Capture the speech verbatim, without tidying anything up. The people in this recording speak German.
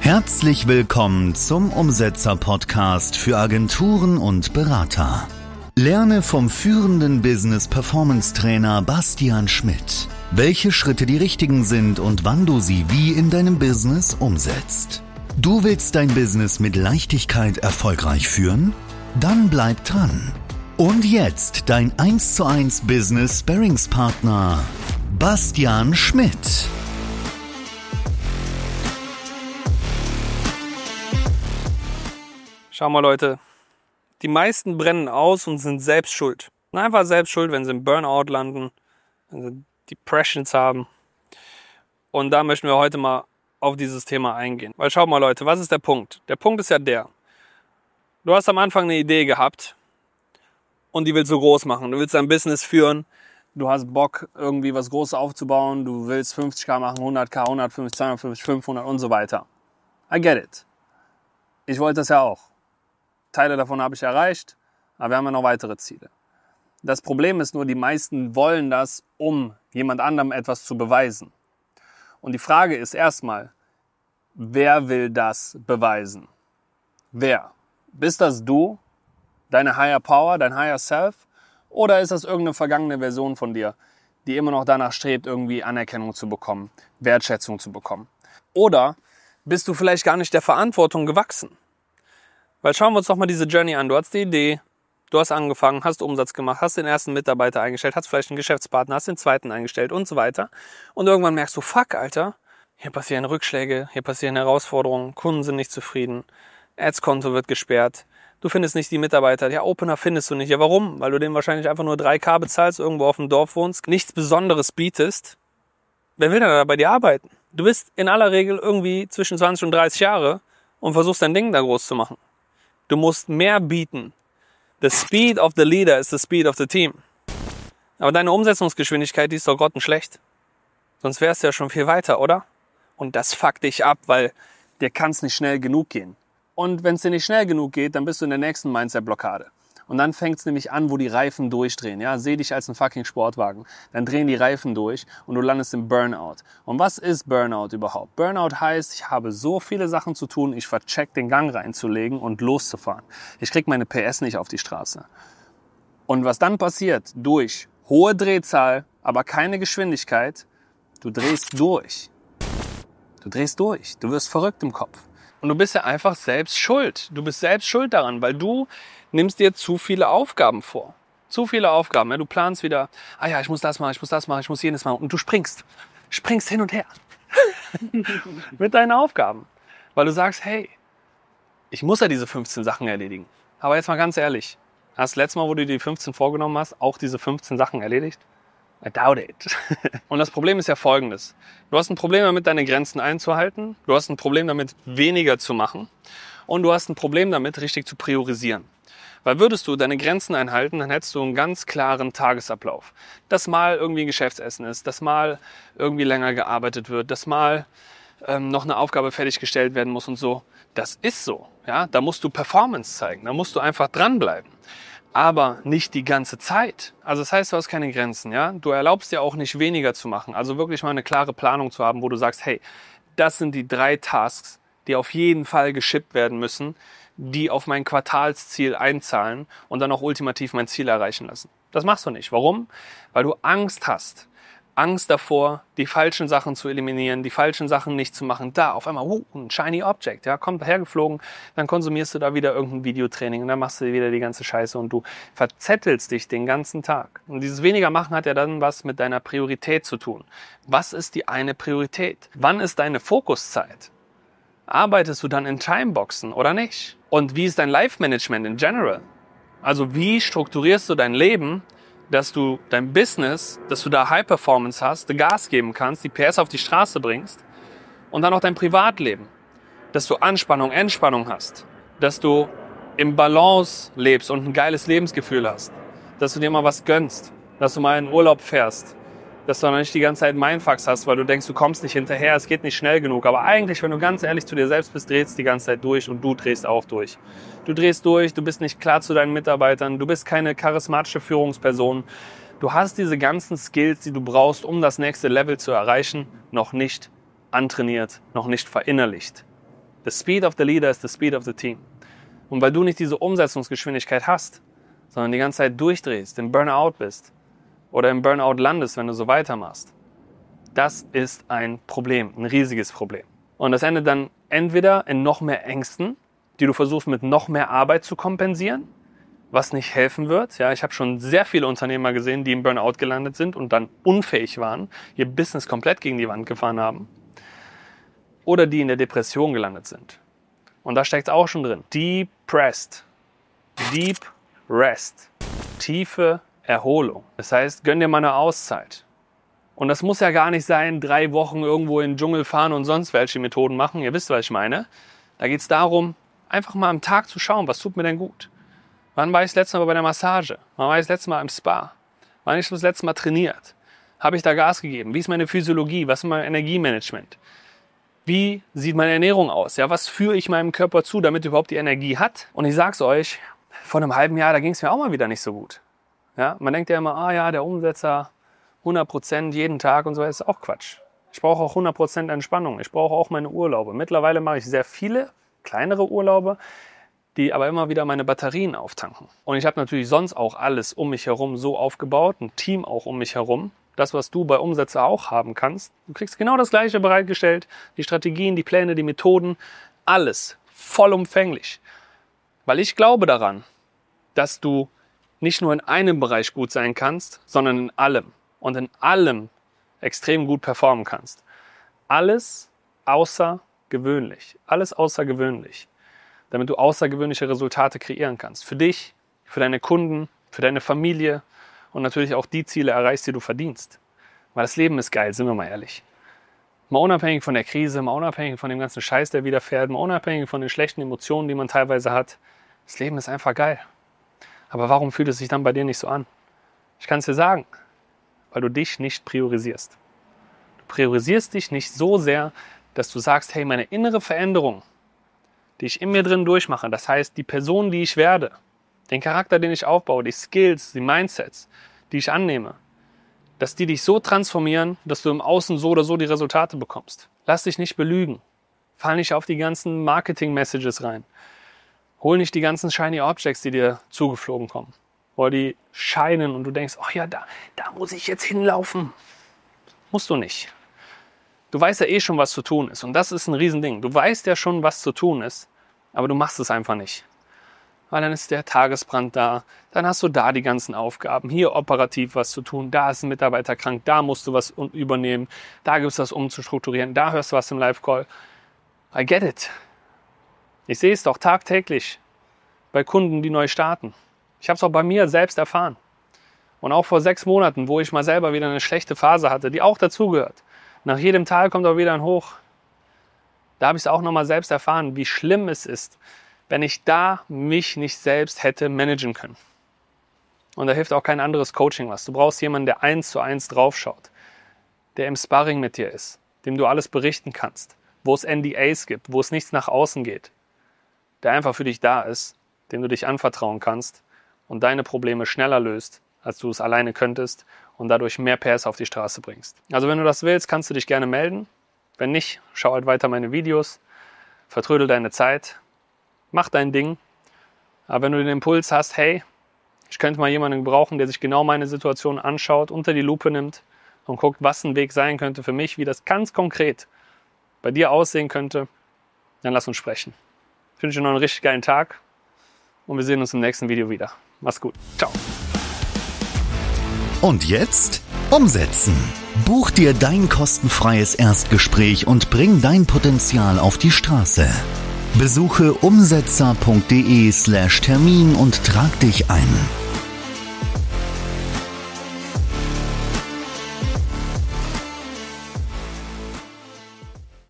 Herzlich willkommen zum Umsetzer-Podcast für Agenturen und Berater. Lerne vom führenden Business-Performance-Trainer Bastian Schmidt, welche Schritte die richtigen sind und wann du sie wie in deinem Business umsetzt. Du willst dein Business mit Leichtigkeit erfolgreich führen? Dann bleib dran. Und jetzt dein eins zu eins Business-Sparringspartner Bastian Schmidt. Schau mal, Leute, die meisten brennen aus und sind selbst schuld. Einfach selbst schuld, wenn sie im Burnout landen, wenn sie Depressions haben. Und da möchten wir heute mal auf dieses Thema eingehen. Weil schau mal, Leute, was ist der Punkt? Der Punkt ist ja der, du hast am Anfang eine Idee gehabt und die willst du groß machen. Du willst dein Business führen, du hast Bock, irgendwie was Großes aufzubauen, du willst fünfzigtausend machen, hunderttausend, hundertfünfzig, zweihundertfünfzig, fünfhundert und so weiter. I get it. Ich wollte das ja auch. Teile davon habe ich erreicht, aber wir haben ja noch weitere Ziele. Das Problem ist nur, die meisten wollen das, um jemand anderem etwas zu beweisen. Und die Frage ist erstmal, wer will das beweisen? Wer? Bist das du, deine Higher Power, dein Higher Self? Oder ist das irgendeine vergangene Version von dir, die immer noch danach strebt, irgendwie Anerkennung zu bekommen, Wertschätzung zu bekommen? Oder bist du vielleicht gar nicht der Verantwortung gewachsen? Weil schauen wir uns doch mal diese Journey an. Du hast die Idee, du hast angefangen, hast Umsatz gemacht, hast den ersten Mitarbeiter eingestellt, hast vielleicht einen Geschäftspartner, hast den zweiten eingestellt und so weiter. Und irgendwann merkst du, fuck, Alter, hier passieren Rückschläge, hier passieren Herausforderungen, Kunden sind nicht zufrieden, Ads-Konto wird gesperrt, du findest nicht die Mitarbeiter, ja, Opener findest du nicht. Ja, warum? Weil du denen wahrscheinlich einfach nur drei K bezahlst, irgendwo auf dem Dorf wohnst, nichts Besonderes bietest. Wer will denn da bei dir arbeiten? Du bist in aller Regel irgendwie zwischen zwanzig und dreißig Jahre und versuchst dein Ding da groß zu machen. Du musst mehr bieten. The speed of the leader is the speed of the team. Aber deine Umsetzungsgeschwindigkeit, die ist doch grottenschlecht. Sonst wärst du ja schon viel weiter, oder? Und das fuckt dich ab, weil dir kann es nicht schnell genug gehen. Und wenn es dir nicht schnell genug geht, dann bist du in der nächsten Mindset-Blockade. Und dann fängt es nämlich an, wo die Reifen durchdrehen. Ja, seh dich als ein fucking Sportwagen. Dann drehen die Reifen durch und du landest im Burnout. Und was ist Burnout überhaupt? Burnout heißt, ich habe so viele Sachen zu tun, ich vercheck den Gang reinzulegen und loszufahren. Ich krieg meine P S nicht auf die Straße. Und was dann passiert, durch hohe Drehzahl, aber keine Geschwindigkeit, du drehst durch. Du drehst durch. Du wirst verrückt im Kopf. Und du bist ja einfach selbst schuld. Du bist selbst schuld daran, weil du nimmst dir zu viele Aufgaben vor. Zu viele Aufgaben. Ja? Du planst wieder, ah ja, ich muss das machen, ich muss das machen, ich muss jenes machen. Und du springst. Springst hin und her. Mit deinen Aufgaben. Weil du sagst, hey, ich muss ja diese fünfzehn Sachen erledigen. Aber jetzt mal ganz ehrlich, hast du letztes Mal, wo du die fünfzehn vorgenommen hast, auch diese fünfzehn Sachen erledigt? I doubt it. Und das Problem ist ja folgendes. Du hast ein Problem damit, deine Grenzen einzuhalten. Du hast ein Problem damit, weniger zu machen. Und du hast ein Problem damit, richtig zu priorisieren. Weil würdest du deine Grenzen einhalten, dann hättest du einen ganz klaren Tagesablauf. Dass mal irgendwie ein Geschäftsessen ist, dass mal irgendwie länger gearbeitet wird, dass mal ähm, noch eine Aufgabe fertiggestellt werden muss und so. Das ist so. Ja? Da musst du Performance zeigen, da musst du einfach dranbleiben. Aber nicht die ganze Zeit. Also das heißt, du hast keine Grenzen. Ja? Du erlaubst dir auch nicht weniger zu machen. Also wirklich mal eine klare Planung zu haben, wo du sagst, hey, das sind die drei Tasks, die auf jeden Fall geschippt werden müssen, die auf mein Quartalsziel einzahlen und dann auch ultimativ mein Ziel erreichen lassen. Das machst du nicht. Warum? Weil du Angst hast. Angst davor, die falschen Sachen zu eliminieren, die falschen Sachen nicht zu machen. Da, auf einmal, uh, ein shiny Object, ja, kommt hergeflogen, dann konsumierst du da wieder irgendein Videotraining und dann machst du wieder die ganze Scheiße und du verzettelst dich den ganzen Tag. Und dieses weniger machen hat ja dann was mit deiner Priorität zu tun. Was ist die eine Priorität? Wann ist deine Fokuszeit? Arbeitest du dann in Timeboxen oder nicht? Und wie ist dein Life-Management in general? Also wie strukturierst du dein Leben, dass du dein Business, dass du da High Performance hast, Gas geben kannst, die P S auf die Straße bringst und dann auch dein Privatleben, dass du Anspannung, Entspannung hast, dass du im Balance lebst und ein geiles Lebensgefühl hast, dass du dir mal was gönnst, dass du mal in Urlaub fährst, dass du noch nicht die ganze Zeit Mindfucks hast, weil du denkst, du kommst nicht hinterher, es geht nicht schnell genug. Aber eigentlich, wenn du ganz ehrlich zu dir selbst bist, drehst du die ganze Zeit durch und du drehst auch durch. Du drehst durch, du bist nicht klar zu deinen Mitarbeitern, du bist keine charismatische Führungsperson. Du hast diese ganzen Skills, die du brauchst, um das nächste Level zu erreichen, noch nicht antrainiert, noch nicht verinnerlicht. The speed of the leader is the speed of the team. Und weil du nicht diese Umsetzungsgeschwindigkeit hast, sondern die ganze Zeit durchdrehst, im Burnout bist oder im Burnout landest, wenn du so weitermachst, das ist ein Problem, ein riesiges Problem. Und das endet dann entweder in noch mehr Ängsten, die du versuchst mit noch mehr Arbeit zu kompensieren, was nicht helfen wird. Ja, ich habe schon sehr viele Unternehmer gesehen, die im Burnout gelandet sind und dann unfähig waren, ihr Business komplett gegen die Wand gefahren haben. Oder die in der Depression gelandet sind. Und da steckt es auch schon drin. Deep Rest. Deep Rest. Tiefe Erholung. Das heißt, gönn dir mal eine Auszeit. Und das muss ja gar nicht sein, drei Wochen irgendwo in den Dschungel fahren und sonst welche Methoden machen. Ihr wisst, was ich meine. Da geht es darum, einfach mal am Tag zu schauen, was tut mir denn gut. Wann war ich das letzte Mal bei der Massage? Wann war ich das letzte Mal im Spa? Wann habe ich das letzte Mal trainiert? Habe ich da Gas gegeben? Wie ist meine Physiologie? Was ist mein Energiemanagement? Wie sieht meine Ernährung aus? Ja, was führe ich meinem Körper zu, damit er überhaupt die Energie hat? Und ich sag's euch, vor einem halben Jahr, da ging es mir auch mal wieder nicht so gut. Ja, man denkt ja immer, ah ja, der Umsetzer, hundert Prozent jeden Tag und so weiter, ist auch Quatsch. Ich brauche auch hundert Prozent Entspannung. Ich brauche auch meine Urlaube. Mittlerweile mache ich sehr viele kleinere Urlaube, die aber immer wieder meine Batterien auftanken. Und ich habe natürlich sonst auch alles um mich herum so aufgebaut, ein Team auch um mich herum. Das, was du bei Umsetzer auch haben kannst. Du kriegst genau das Gleiche bereitgestellt. Die Strategien, die Pläne, die Methoden, alles vollumfänglich. Weil ich glaube daran, dass du nicht nur in einem Bereich gut sein kannst, sondern in allem. Und in allem extrem gut performen kannst. Alles außergewöhnlich. Alles außergewöhnlich. Damit du außergewöhnliche Resultate kreieren kannst. Für dich, für deine Kunden, für deine Familie und natürlich auch die Ziele erreichst, die du verdienst. Weil das Leben ist geil, sind wir mal ehrlich. Mal unabhängig von der Krise, mal unabhängig von dem ganzen Scheiß, der widerfährt, mal unabhängig von den schlechten Emotionen, die man teilweise hat. Das Leben ist einfach geil. Aber warum fühlt es sich dann bei dir nicht so an? Ich kann es dir sagen, weil du dich nicht priorisierst. Du priorisierst dich nicht so sehr, dass du sagst, hey, meine innere Veränderung, die ich in mir drin durchmache, das heißt, die Person, die ich werde, den Charakter, den ich aufbaue, die Skills, die Mindsets, die ich annehme, dass die dich so transformieren, dass du im Außen so oder so die Resultate bekommst. Lass dich nicht belügen. Fall nicht auf die ganzen Marketing-Messages rein. Hol nicht die ganzen Shiny Objects, die dir zugeflogen kommen. Oder die scheinen und du denkst, oh ja, da, da muss ich jetzt hinlaufen. Musst du nicht. Du weißt ja eh schon, was zu tun ist. Und das ist ein Riesending. Du weißt ja schon, was zu tun ist, aber du machst es einfach nicht. Weil dann ist der Tagesbrand da, dann hast du da die ganzen Aufgaben, hier operativ was zu tun, da ist ein Mitarbeiter krank, da musst du was übernehmen, da gibt es was umzustrukturieren, da hörst du was im Live-Call. I get it. Ich sehe es doch tagtäglich bei Kunden, die neu starten. Ich habe es auch bei mir selbst erfahren. Und auch vor sechs Monaten, wo ich mal selber wieder eine schlechte Phase hatte, die auch dazugehört. Nach jedem Tal kommt auch wieder ein Hoch. Da habe ich es auch nochmal selbst erfahren, wie schlimm es ist, wenn ich da mich nicht selbst hätte managen können. Und da hilft auch kein anderes Coaching was. Du brauchst jemanden, der eins zu eins draufschaut, der im Sparring mit dir ist, dem du alles berichten kannst, wo es N D As gibt, wo es nichts nach außen geht, der einfach für dich da ist, dem du dich anvertrauen kannst und deine Probleme schneller löst, als du es alleine könntest und dadurch mehr P S auf die Straße bringst. Also wenn du das willst, kannst du dich gerne melden. Wenn nicht, schau halt weiter meine Videos, vertrödel deine Zeit, mach dein Ding. Aber wenn du den Impuls hast, hey, ich könnte mal jemanden brauchen, der sich genau meine Situation anschaut, unter die Lupe nimmt und guckt, was ein Weg sein könnte für mich, wie das ganz konkret bei dir aussehen könnte, dann lass uns sprechen. Ich wünsche dir noch einen richtig geilen Tag und wir sehen uns im nächsten Video wieder. Mach's gut. Ciao. Und jetzt umsetzen. Buch dir dein kostenfreies Erstgespräch und bring dein Potenzial auf die Straße. Besuche umsetzer punkt de slash Termin und trag dich ein.